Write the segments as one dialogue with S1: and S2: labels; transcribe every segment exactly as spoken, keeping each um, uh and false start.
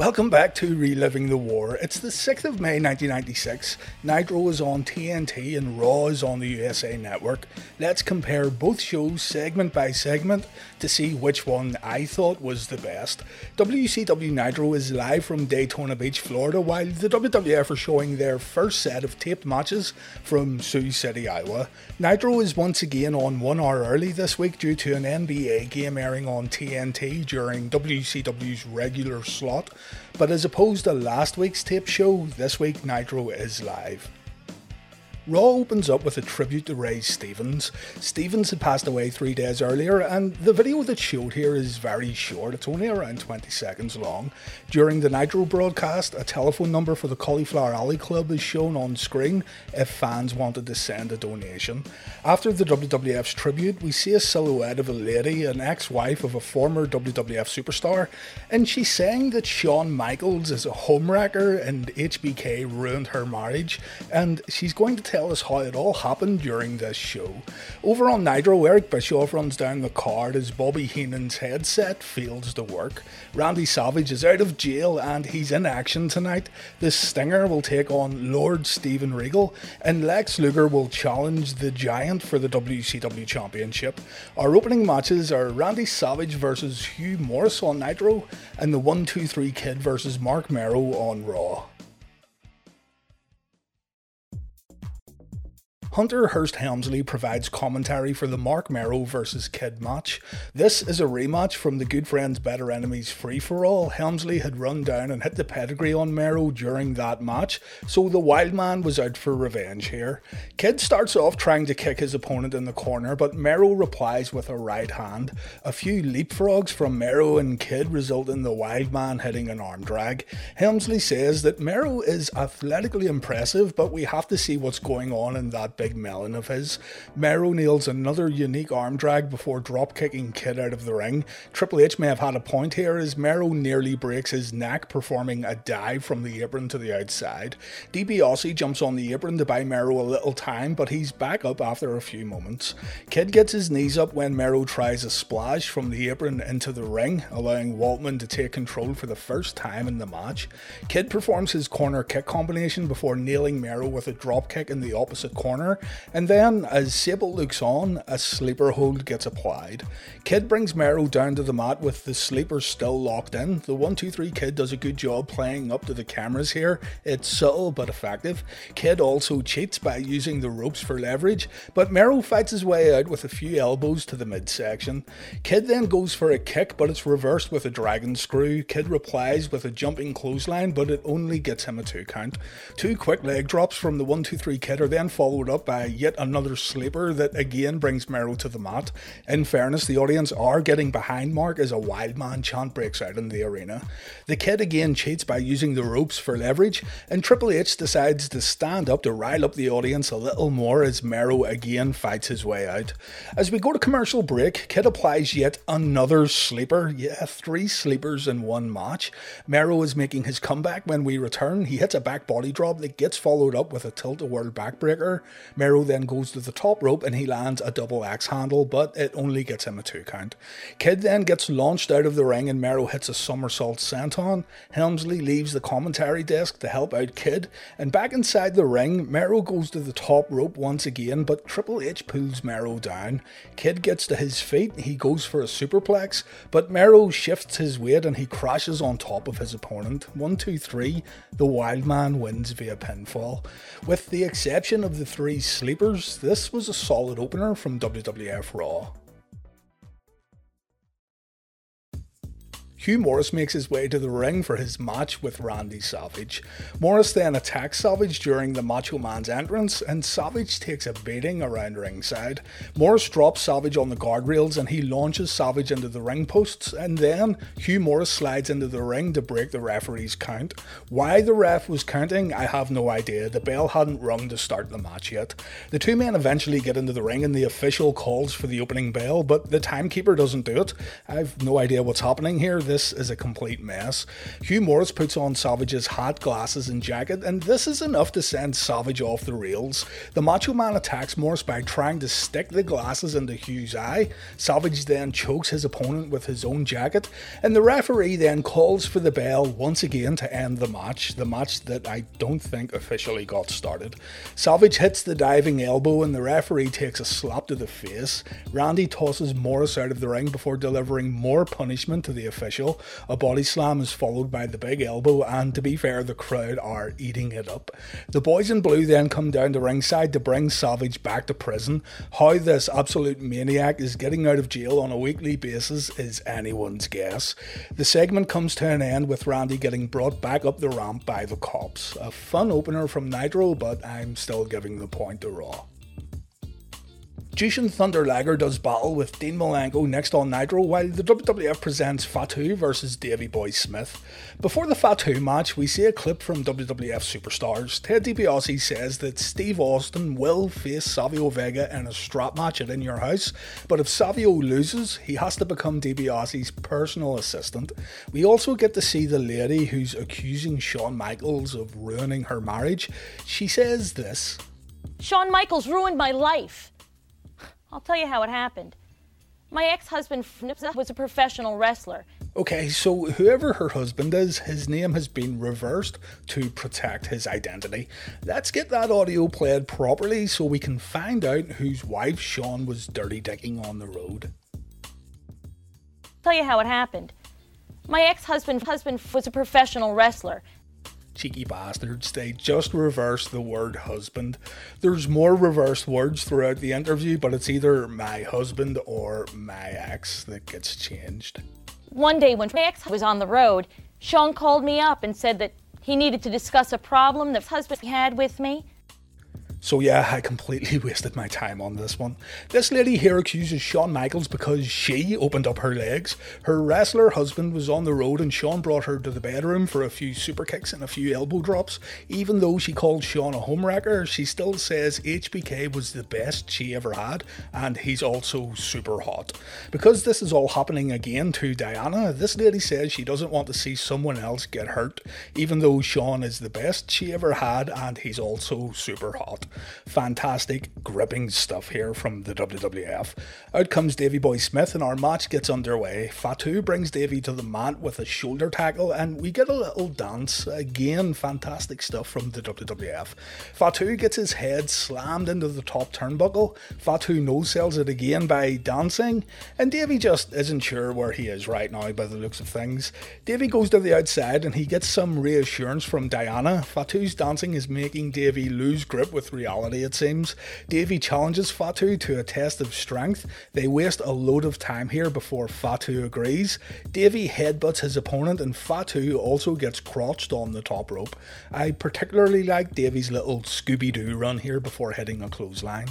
S1: Welcome back to Reliving the War. It's the sixth of May nineteen ninety-six. Nitro is on T N T and Raw is on the U S A Network. Let's compare both shows segment by segment to see which one I thought was the best. W C W Nitro is live from Daytona Beach, Florida, while the W W F are showing their first set of taped matches from Sioux City, Iowa. Nitro is once again on one hour early this week due to an N B A game airing on T N T during W C W's regular slot. But as opposed to last week's tape show, this week Nitro is live. Raw opens up with a tribute to Ray Stevens. Stevens had passed away three days earlier, and the video that's showed here is very short. It's only around twenty seconds long. During the Nitro broadcast, a telephone number for the Cauliflower Alley Club is shown on screen if fans wanted to send a donation. After the W W F's tribute, we see a silhouette of a lady, an ex-wife of a former W W F superstar, and she's saying that Shawn Michaels is a homewrecker and H B K ruined her marriage, and she's going to tell us how it all happened during this show. Over on Nitro, Eric Bischoff runs down the card as Bobby Heenan's headset fails to work. Randy Savage is out of jail and he's in action tonight. The Stinger will take on Lord Steven Regal, and Lex Luger will challenge the Giant for the W C W Championship. Our opening matches are Randy Savage versus Hugh Morris on Nitro, and the one two three Kid versus Marc Mero on Raw. Hunter Hearst Helmsley provides commentary for the Marc Mero versus Kid match. This is a rematch from the Good Friends Better Enemies free-for-all. Helmsley had run down and hit the pedigree on Mero during that match, so the wild man was out for revenge here. Kid starts off trying to kick his opponent in the corner, but Mero replies with a right hand. A few leapfrogs from Mero and Kid result in the wild man hitting an arm drag. Helmsley says that Mero is athletically impressive, but we have to see what's going on in that big melon of his. Mero nails another unique arm drag before drop kicking Kid out of the ring. Triple H may have had a point here as Mero nearly breaks his neck performing a dive from the apron to the outside. DiBiase jumps on the apron to buy Mero a little time, but he's back up after a few moments. Kid gets his knees up when Mero tries a splash from the apron into the ring, allowing Waltman to take control for the first time in the match. Kid performs his corner kick combination before nailing Mero with a drop kick in the opposite corner. And then, as Sable looks on, a sleeper hold gets applied. Kid brings Mero down to the mat with the sleeper still locked in. The one two three Kid does a good job playing up to the cameras here. It's subtle but effective. Kid also cheats by using the ropes for leverage, but Mero fights his way out with a few elbows to the midsection. Kid then goes for a kick, but it's reversed with a dragon screw. Kid replies with a jumping clothesline, but it only gets him a two count. Two quick leg drops from the one two three Kid are then followed up by yet another sleeper that again brings Mero to the mat. In fairness, the audience are getting behind Mark as a wild man chant breaks out in the arena. The Kid again cheats by using the ropes for leverage, and Triple H decides to stand up to rile up the audience a little more as Mero again fights his way out. As we go to commercial break, Kid applies yet another sleeper. Yeah, three sleepers in one match. Mero is making his comeback when we return. He hits a back body drop that gets followed up with a tilt-a-whirl backbreaker. Mero then goes to the top rope and he lands a double axe handle, but it only gets him a two count. Kid then gets launched out of the ring and Mero hits a somersault senton. Helmsley leaves the commentary desk to help out Kid, and back inside the ring, Mero goes to the top rope once again, but Triple H pulls Mero down. Kid gets to his feet, he goes for a superplex, but Mero shifts his weight and he crashes on top of his opponent. one two three, the wild man wins via pinfall. With the exception of the three sleepers, this was a solid opener from W W F Raw. Hugh Morris makes his way to the ring for his match with Randy Savage. Morris then attacks Savage during the Macho Man's entrance, and Savage takes a beating around ringside. Morris drops Savage on the guardrails and he launches Savage into the ring posts, and then Hugh Morris slides into the ring to break the referee's count. Why the ref was counting, I have no idea. The bell hadn't rung to start the match yet. The two men eventually get into the ring and the official calls for the opening bell, but the timekeeper doesn't do it. I have no idea what's happening here. The this is a complete mess. Hugh Morris puts on Savage's hat, glasses and jacket, and this is enough to send Savage off the rails. The Macho Man attacks Morris by trying to stick the glasses into Hugh's eye. Savage then chokes his opponent with his own jacket, and the referee then calls for the bell once again to end the match, the match that I don't think officially got started. Savage hits the diving elbow and the referee takes a slap to the face. Randy tosses Morris out of the ring before delivering more punishment to the official. A body slam is followed by the big elbow, and to be fair, the crowd are eating it up. The boys in blue then come down to ringside to bring Savage back to prison. How this absolute maniac is getting out of jail on a weekly basis is anyone's guess. The segment comes to an end with Randy getting brought back up the ramp by the cops. A fun opener from Nitro, but I'm still giving the point to Raw. Jushin Thunder Liger does battle with Dean Malenko next on Nitro, while the W W F presents Fatu versus Davey Boy Smith. Before the Fatu match, we see a clip from W W F Superstars. Ted DiBiase says that Steve Austin will face Savio Vega in a strap match at In Your House, but if Savio loses, he has to become DiBiase's personal assistant. We also get to see the lady who's accusing Shawn Michaels of ruining her marriage. She says this:
S2: "Shawn Michaels ruined my life. I'll tell you how it happened. My ex-husband was a professional wrestler."
S1: Okay, so whoever her husband is, his name has been reversed to protect his identity. Let's get that audio played properly so we can find out whose wife Shawn was dirty dicking on the road.
S2: I'll tell you how it happened. My ex-husband husband was a professional wrestler.
S1: Cheeky bastards, they just reversed the word husband. There's more reversed words throughout the interview, but it's either my husband or my ex that gets changed.
S2: One day when my ex was on the road, Shawn called me up and said that he needed to discuss a problem that his husband had with me.
S1: So yeah, I completely wasted my time on this one. This lady here accuses Shawn Michaels because she opened up her legs. Her wrestler husband was on the road and Shawn brought her to the bedroom for a few super kicks and a few elbow drops. Even though she called Shawn a homewrecker, she still says H B K was the best she ever had, and he's also super hot. Because this is all happening again to Diana, this lady says she doesn't want to see someone else get hurt, even though Shawn is the best she ever had and he's also super hot. Fantastic, gripping stuff here from the W W F. Out comes Davey Boy Smith and our match gets underway. Fatu brings Davey to the mat with a shoulder tackle and we get a little dance. Again, fantastic stuff from the W W F. Fatu gets his head slammed into the top turnbuckle. Fatu no-sells it again by dancing, and Davey just isn't sure where he is right now by the looks of things. Davey goes to the outside and he gets some reassurance from Diana. Fatu's dancing is making Davey lose grip with reality, it seems. Davey challenges Fatu to a test of strength. They waste a load of time here before Fatu agrees. Davey headbutts his opponent and Fatu also gets crotched on the top rope. I particularly like Davey's little Scooby-Doo run here before hitting a clothesline.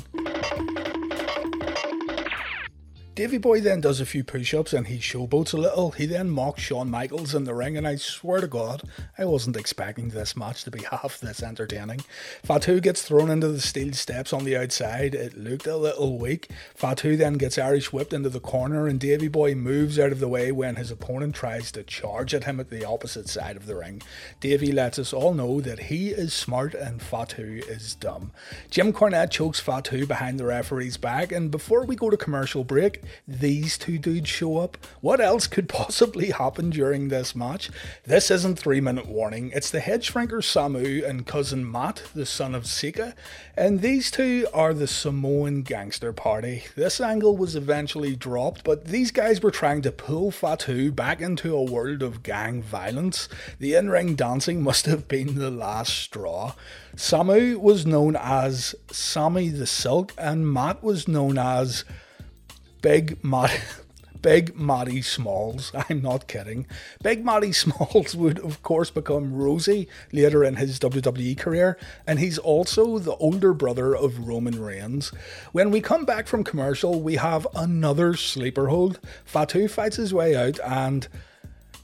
S1: Davey Boy then does a few push-ups and he showboats a little. He then mocks Shawn Michaels in the ring, and I swear to God, I wasn't expecting this match to be half this entertaining. Fatu gets thrown into the steel steps on the outside. It looked a little weak. Fatu then gets Irish whipped into the corner and Davey Boy moves out of the way when his opponent tries to charge at him at the opposite side of the ring. Davey lets us all know that he is smart and Fatu is dumb. Jim Cornette chokes Fatu behind the referee's back, and before we go to commercial break, these two dudes show up. What else could possibly happen during this match? This isn't three minute warning. It's the head shrinker Samu and cousin Matt, the son of Sika, and these two are the Samoan Gangster Party. This angle was eventually dropped, but these guys were trying to pull Fatu back into a world of gang violence. The in-ring dancing must have been the last straw. Samu was known as Sammy the Silk and Matt was known as Big Matty, Big Matty Smalls. I'm not kidding. Big Matty Smalls would of course become Rosie later in his W W E career, and he's also the older brother of Roman Reigns. When we come back from commercial, we have another sleeper hold. Fatu fights his way out and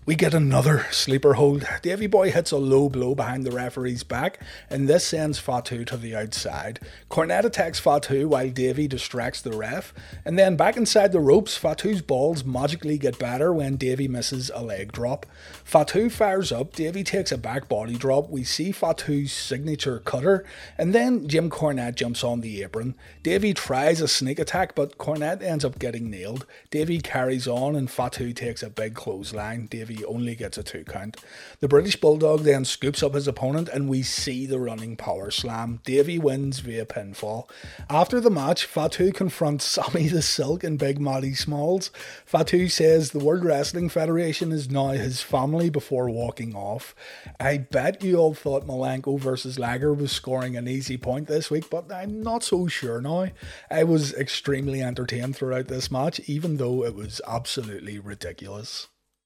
S1: We get another sleeper hold. Davy Boy hits a low blow behind the referee's back, and this sends Fatu to the outside. Cornette attacks Fatu while Davy distracts the ref, and then back inside the ropes, Fatu's balls magically get better when Davy misses a leg drop. Fatu fires up, Davy takes a back body drop, we see Fatu's signature cutter, and then Jim Cornette jumps on the apron. Davy tries a sneak attack, but Cornette ends up getting nailed. Davy carries on, and Fatu takes a big clothesline. Davy only gets a two count. The British Bulldog then scoops up his opponent, and we see the running power slam. Davy wins via pinfall. After the match, Fatu confronts Sammy the Silk and Big Matty Smalls. Fatu says the World Wrestling Federation is now his family before walking off. I bet you all thought Malenko versus Liger was scoring an easy point this week, but I'm not so sure now. I was extremely entertained throughout this match, even though it was absolutely ridiculous.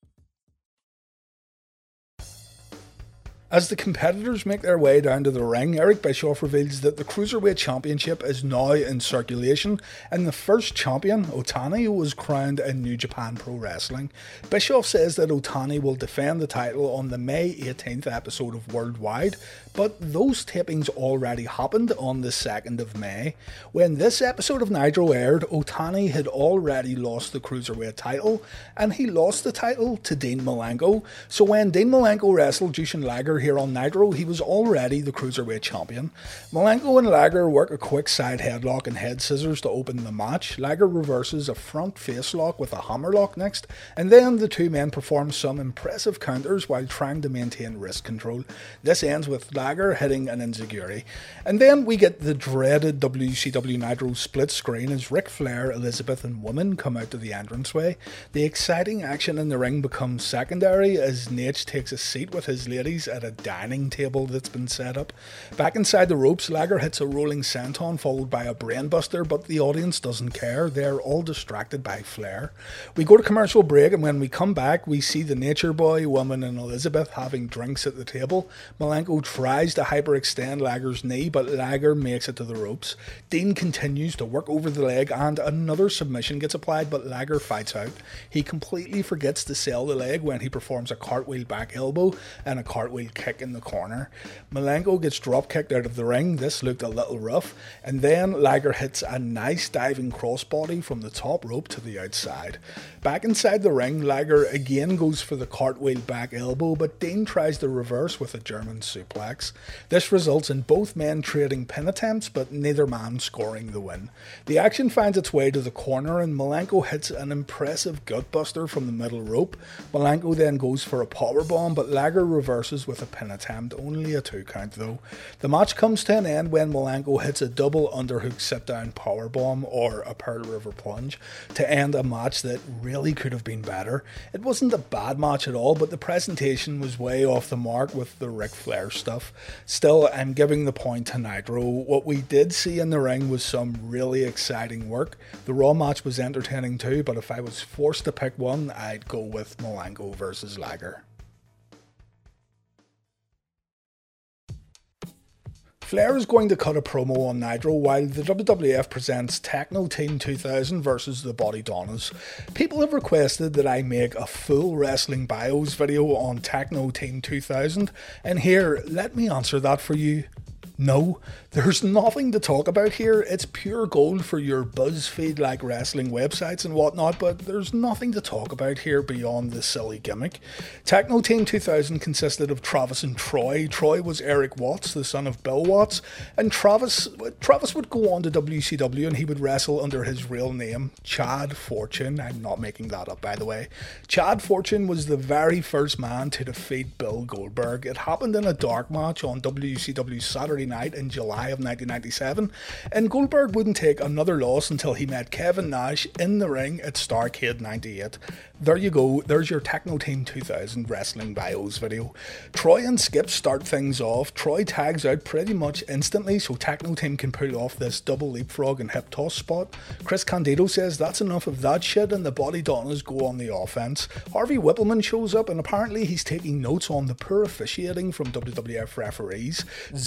S1: As the competitors make their way down to the ring, Eric Bischoff reveals that the Cruiserweight Championship is now in circulation, and the first champion, Otani, was crowned in New Japan Pro Wrestling. Bischoff says that Otani will defend the title on the May eighteenth episode of Worldwide, but those tapings already happened on the second of May. When this episode of Nitro aired, Otani had already lost the Cruiserweight title, and he lost the title to Dean Malenko. So when Dean Malenko wrestled Jushin Liger here on Nitro, he was already the Cruiserweight champion. Malenko and Liger work a quick side headlock and head scissors to open the match. Liger reverses a front face lock with a hammerlock next, and then the two men perform some impressive counters while trying to maintain wrist control. This ends with Liger hitting an enziguri. And then we get the dreaded W C W Nitro split screen as Ric Flair, Elizabeth and Woman come out to the entranceway. The exciting action in the ring becomes secondary as Nate takes a seat with his ladies at a dining table that's been set up. Back inside the ropes, Liger hits a rolling senton followed by a brainbuster, but the audience doesn't care. They're all distracted by Flair. We go to commercial break, and when we come back, we see the Nature Boy, Woman and Elizabeth having drinks at the table. Malenko tries to hyperextend Liger's knee, but Liger makes it to the ropes. Dean continues to work over the leg, and another submission gets applied, but Liger fights out. He completely forgets to sell the leg when he performs a cartwheel back elbow and a cartwheel kick in the corner. Malenko gets drop kicked out of the ring. This looked a little rough, and then Liger hits a nice diving crossbody from the top rope to the outside. Back inside the ring, Liger again goes for the cartwheel back elbow, but Dean tries the reverse with a German suplex. This results in both men trading pin attempts, but neither man scoring the win. The action finds its way to the corner, and Malenko hits an impressive gutbuster from the middle rope. Malenko then goes for a powerbomb, but Liger reverses with a pin attempt, only a two count though. The match comes to an end when Malenko hits a double underhook sit down powerbomb, or a Pearl River plunge, to end a match that really could have been better. It wasn't a bad match at all, but the presentation was way off the mark with the Ric Flair stuff. Still, I'm giving the point to Nitro. What we did see in the ring was some really exciting work. The Raw match was entertaining too, but if I was forced to pick one, I'd go with Malenko versus Liger. Flair is going to cut a promo on Nitro while the W W F presents Techno Team two thousand versus the Body Donnas. People have requested that I make a full wrestling bios video on Techno Team two thousand, and here, let me answer that for you. No, there's nothing to talk about here. It's pure gold for your BuzzFeed-like wrestling websites and whatnot, but there's nothing to talk about here beyond the silly gimmick. Techno Team two thousand consisted of Travis and Troy. Troy was Eric Watts, the son of Bill Watts, and Travis Travis would go on to W C W and he would wrestle under his real name, Chad Fortune. I'm not making that up, by the way. Chad Fortune was the very first man to defeat Bill Goldberg. It happened in a dark match on W C W Saturday Night in July of nineteen ninety-seven, and Goldberg wouldn't take another loss until he met Kevin Nash in the ring at Starrcade ninety-eight. There you go, there's your Techno Team two thousand wrestling bios video. Troy and Skip start things off. Troy tags out pretty much instantly so Techno Team can pull off this double leapfrog and hip toss spot. Chris Candido says that's enough of that shit and the Body Donnas go on the offense. Harvey Whippleman shows up and apparently he's taking notes on the poor officiating from W W F referees. Zip gets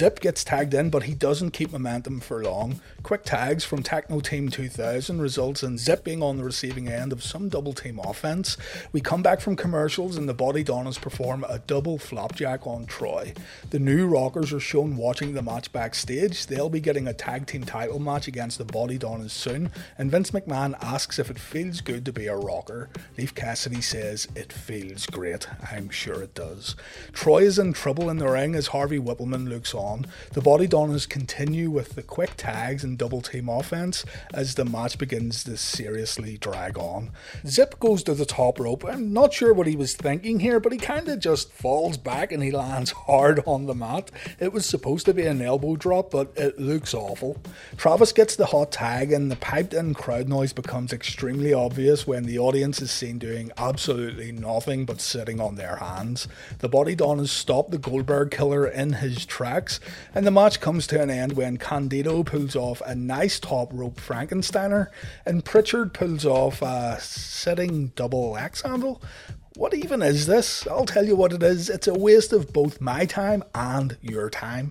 S1: tagged in, but he doesn't keep momentum for long. Quick tags from Techno Team two thousand results in Zip being on the receiving end of some double team offense. We come back from commercials and the Body Donnas perform a double flopjack on Troy. The New Rockers are shown watching the match backstage. They'll be getting a tag team title match against the Body Donnas soon, and Vince McMahon asks if it feels good to be a rocker. Leif Cassidy says it feels great. I'm sure it does. Troy is in trouble in the ring as Harvey Whippleman looks on. The Body Donnas continue with the quick tags and double team offense as the match begins to seriously drag on. Zip goes to the top rope. I'm not sure what he was thinking here, but he kind of just falls back and he lands hard on the mat. It was supposed to be an elbow drop, but it looks awful. Travis gets the hot tag and the piped in crowd noise becomes extremely obvious when the audience is seen doing absolutely nothing but sitting on their hands. The Body Donnas stop the Goldberg Killer in his tracks, and the match comes to an end when Candido pulls off a nice top rope Frankensteiner and Pritchard pulls off a sitting double axe handle. What even is this? I'll tell you what it is. It's a waste of both my time and your time.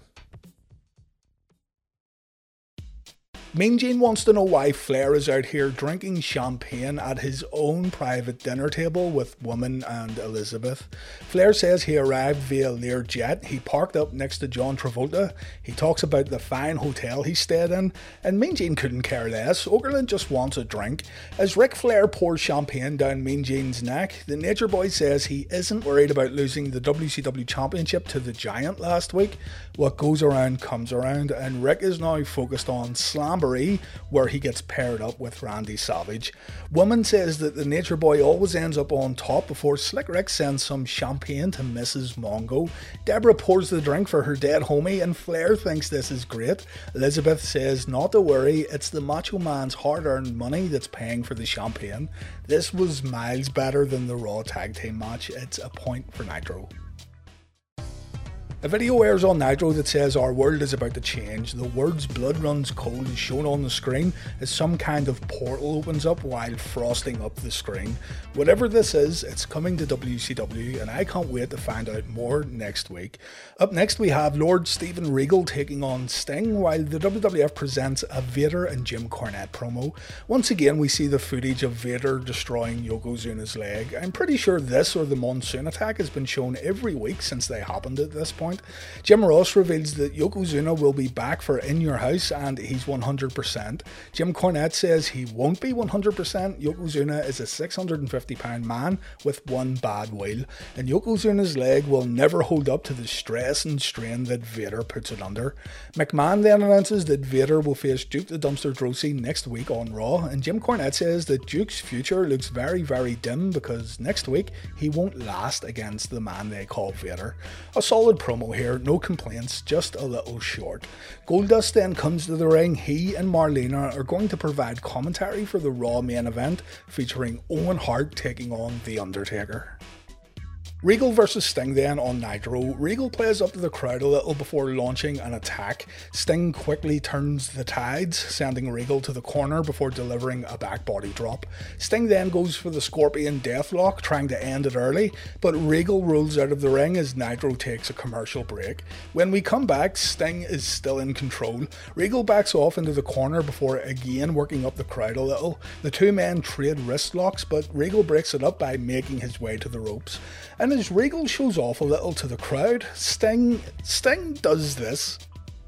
S1: Mean Gene wants to know why Flair is out here drinking champagne at his own private dinner table with Woman and Elizabeth. Flair says he arrived via Learjet. He parked up next to John Travolta. He talks about the fine hotel he stayed in, and Mean Gene couldn't care less. Okerlund just wants a drink. As Ric Flair pours champagne down Mean Gene's neck, the Nature Boy says he isn't worried about losing the W C W Championship to the Giant last week. What goes around comes around, and Rick is now focused on Slamboree, where he gets paired up with Randy Savage. Woman says that the Nature Boy always ends up on top before Slick Rick sends some champagne to Missus Mongo. Deborah pours the drink for her dead homie and Flair thinks this is great. Elizabeth says not to worry, it's the Macho Man's hard-earned money that's paying for the champagne. This was miles better than the Raw Tag Team match. It's a point for Nitro. A video airs on Nitro that says our world is about to change. The words blood runs cold is shown on the screen as some kind of portal opens up while frosting up the screen. Whatever this is, it's coming to W C W and I can't wait to find out more next week. Up next we have Lord Steven Regal taking on Sting while the W W F presents a Vader and Jim Cornette promo. Once again we see the footage of Vader destroying Yokozuna's leg. I'm pretty sure this or the Monsoon Attack has been shown every week since they happened at this point. Jim Ross reveals that Yokozuna will be back for In Your House and he's one hundred percent. Jim Cornette says he won't be one hundred percent. Yokozuna is a six hundred fifty pound man with one bad wheel, and Yokozuna's leg will never hold up to the stress and strain that Vader puts it under. McMahon then announces that Vader will face Duke the Dumpster Droese next week on Raw, and Jim Cornette says that Duke's future looks very very dim because next week he won't last against the man they call Vader. A solid promo here, no complaints, just a little short. Goldust then comes to the ring. He and Marlena are going to provide commentary for the Raw main event featuring Owen Hart taking on The Undertaker. Regal versus Sting then on Nitro. Regal plays up to the crowd a little before launching an attack. Sting quickly turns the tides, sending Regal to the corner before delivering a back body drop. Sting then goes for the Scorpion Deathlock, trying to end it early, but Regal rolls out of the ring as Nitro takes a commercial break. When we come back, Sting is still in control. Regal backs off into the corner before again working up the crowd a little. The two men trade wrist locks, but Regal breaks it up by making his way to the ropes. And as Regal shows off a little to the crowd, Sting, Sting does this.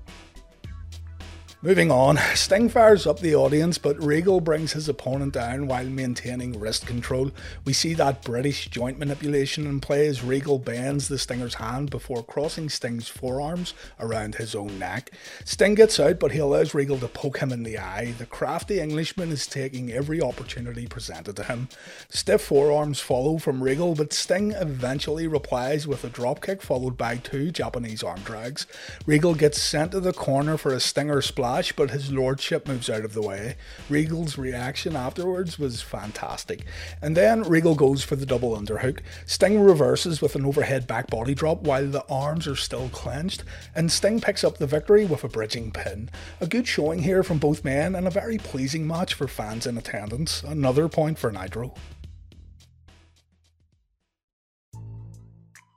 S1: Moving on, Sting fires up the audience, but Regal brings his opponent down while maintaining wrist control. We see that British joint manipulation in play as Regal bends the Stinger's hand before crossing Sting's forearms around his own neck. Sting gets out, but he allows Regal to poke him in the eye. The crafty Englishman is taking every opportunity presented to him. Stiff forearms follow from Regal, but Sting eventually replies with a dropkick followed by two Japanese arm drags. Regal gets sent to the corner for a Stinger splash, but his lordship moves out of the way. Regal's reaction afterwards was fantastic. And then Regal goes for the double underhook. Sting reverses with an overhead back body drop while the arms are still clenched, and Sting picks up the victory with a bridging pin. A good showing here from both men and a very pleasing match for fans in attendance. Another point for Nitro.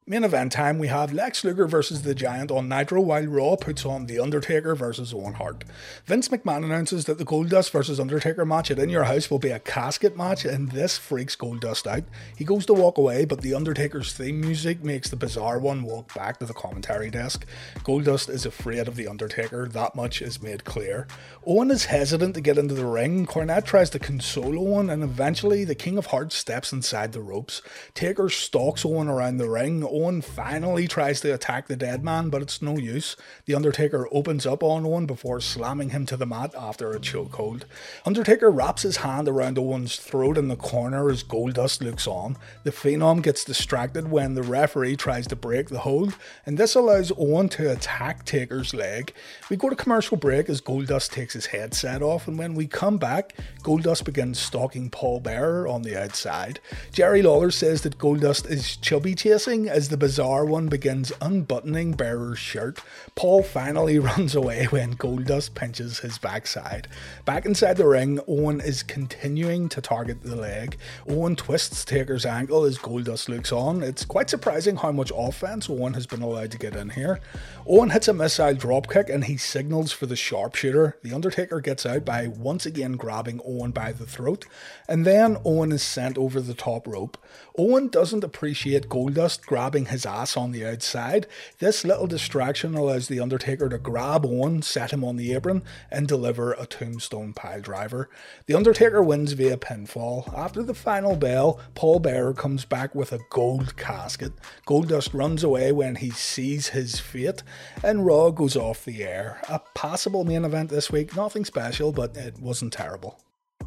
S1: Main event time, we have Lex Luger versus The Giant on Nitro, while Raw puts on The Undertaker versus Owen Hart. Vince McMahon announces that the Goldust versus Undertaker match at In Your House will be a casket match, and this freaks Goldust out. He goes to walk away, but The Undertaker's theme music makes the Bizarre One walk back to the commentary desk. Goldust is afraid of The Undertaker, that much is made clear. Owen is hesitant to get into the ring. Cornette tries to console Owen, and eventually the King of Hearts steps inside the ropes. Taker stalks Owen around the ring. Owen finally tries to attack the dead man, but it's no use. The Undertaker opens up on Owen before slamming him to the mat after a chokehold. Undertaker wraps his hand around Owen's throat in the corner as Goldust looks on. The Phenom gets distracted when the referee tries to break the hold, and this allows Owen to attack Taker's leg. We go to commercial break as Goldust takes his headset off, and when we come back, Goldust begins stalking Paul Bearer on the outside. Jerry Lawler says that Goldust is chubby chasing as the Bizarre One begins unbuttoning Bearer's shirt. Paul finally runs away when Goldust pinches his backside. Back inside the ring, Owen is continuing to target the leg. Owen twists Taker's ankle as Goldust looks on. It's quite surprising how much offense Owen has been allowed to get in here. Owen hits a missile dropkick and he signals for the sharpshooter. The Undertaker gets out by once again grabbing Owen by the throat, and then Owen is sent over the top rope. Owen doesn't appreciate Goldust grabbing his ass on the outside. This little distraction allows the Undertaker to grab Owen, set him on the apron, and deliver a tombstone piledriver. The Undertaker wins via pinfall. After the final bell, Paul Bearer comes back with a gold casket. Goldust runs away when he sees his fate, and Raw goes off the air. A passable main event this week, nothing special, but it wasn't terrible.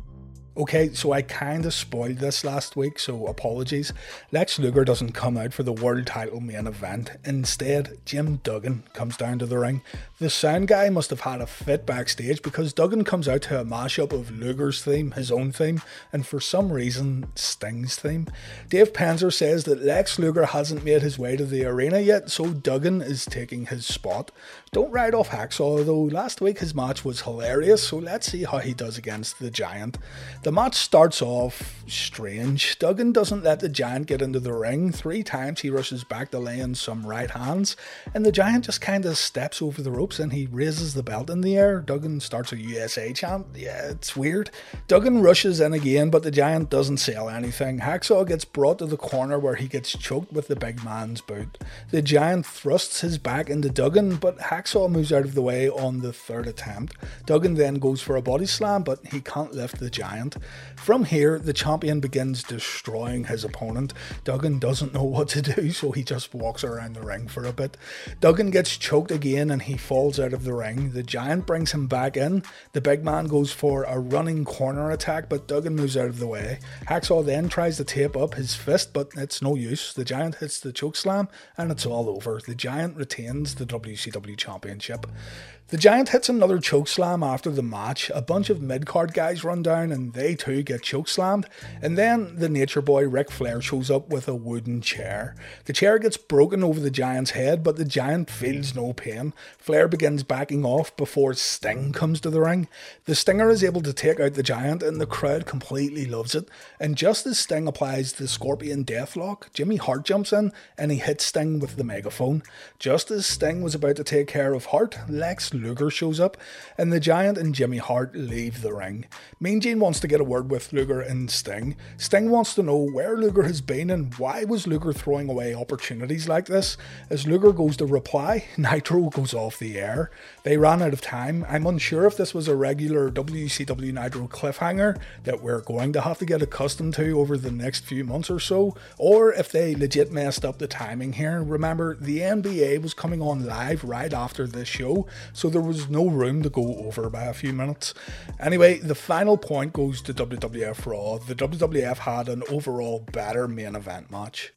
S1: Okay, so I kinda spoiled this last week, so apologies. Lex Luger doesn't come out for the world title main event. Instead, Jim Duggan comes down to the ring. The sound guy must have had a fit backstage because Duggan comes out to a mashup of Luger's theme, his own theme, and for some reason, Sting's theme. Dave Penzer says that Lex Luger hasn't made his way to the arena yet, so Duggan is taking his spot. Don't write off Hacksaw though, last week his match was hilarious, so let's see how he does against the Giant. The match starts off strange. Duggan doesn't let the Giant get into the ring. Three times he rushes back to lay in some right hands, and the Giant just kind of steps over the ropes and he raises the belt in the air. Duggan starts a U S A chant. Yeah, it's weird. Duggan rushes in again, but the Giant doesn't sell anything. Hacksaw gets brought to the corner where he gets choked with the big man's boot. The Giant thrusts his back into Duggan, but Hacksaw moves out of the way on the third attempt. Duggan then goes for a body slam, but he can't lift the Giant. From here, the champion begins destroying his opponent. Duggan doesn't know what to do, so he just walks around the ring for a bit. Duggan gets choked again and he falls out of the ring. The Giant brings him back in. The big man goes for a running corner attack, but Duggan moves out of the way. Hacksaw then tries to tape up his fist, but it's no use. The Giant hits the chokeslam and it's all over. The Giant retains the W C W Championship. The Giant hits another chokeslam after the match. A bunch of mid-card guys run down and they too get chokeslammed. And then the Nature Boy Ric Flair shows up with a wooden chair. The chair gets broken over the Giant's head, but the Giant feels no pain. Flair begins backing off before Sting comes to the ring. The Stinger is able to take out the Giant and the crowd completely loves it. And just as Sting applies the Scorpion Deathlock, Jimmy Hart jumps in and he hits Sting with the megaphone. Just as Sting was about to take care of Hart, Lex Luger shows up, and the Giant and Jimmy Hart leave the ring. Mean Gene wants to get a word with Luger and Sting. Sting wants to know where Luger has been and why was Luger throwing away opportunities like this. As Luger goes to reply, Nitro goes off the air. They ran out of time. I'm unsure if this was a regular W C W Nitro cliffhanger that we're going to have to get accustomed to over the next few months or so, or if they legit messed up the timing here. Remember, the N B A was coming on live right after this show, so there was no room to go over by a few minutes. Anyway, the final point goes to W W F Raw. The W W F had an overall better main event match.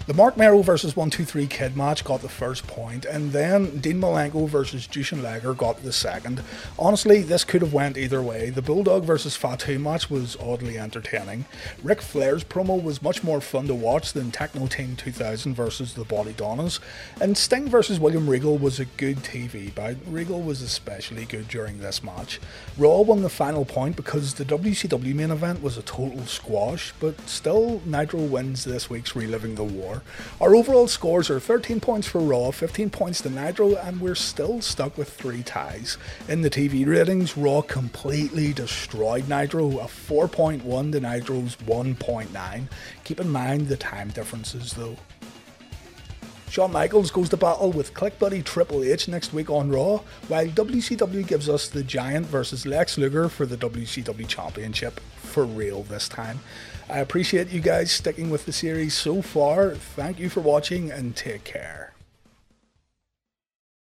S1: The Marc Mero versus one two three Kid match got the first point, and then Dean Malenko versus Jushin Liger got the second. Honestly, this could have went either way. The Bulldog versus Fatu match was oddly entertaining. Ric Flair's promo was much more fun to watch than Techno Team two thousand versus the Body Donnas, and Sting versus William Regal was a good T V bout. Regal was especially good during this match. Raw won the final point because the W C W main event was a total squash, but still Nitro wins this week's Reliving the War. Our overall scores are thirteen points for Raw, fifteen points to Nitro, and we're still stuck with three ties. In the T V ratings, Raw completely destroyed Nitro, a four point one to Nitro's one point nine. Keep in mind the time differences though. Shawn Michaels goes to battle with Click Buddy Triple H next week on Raw, while W C W gives us the Giant versus Lex Luger for the W C W Championship, for real this time. I appreciate you guys sticking with the series so far. Thank you for watching and take care.